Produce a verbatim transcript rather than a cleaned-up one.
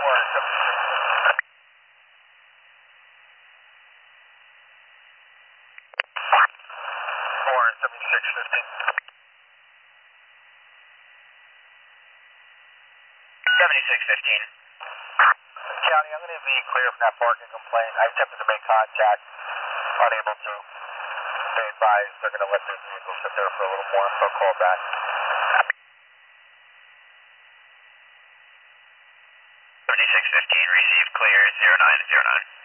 four seventy-six fifteen. seventy-six fifteen. County, I'm going to be clear from that parking complaint. I attempted to make contact, unable to. They advised they're going to let their vehicle sit there for a little more, so I'll call back. seventy-six fifteen, received clear, zero nine zero nine.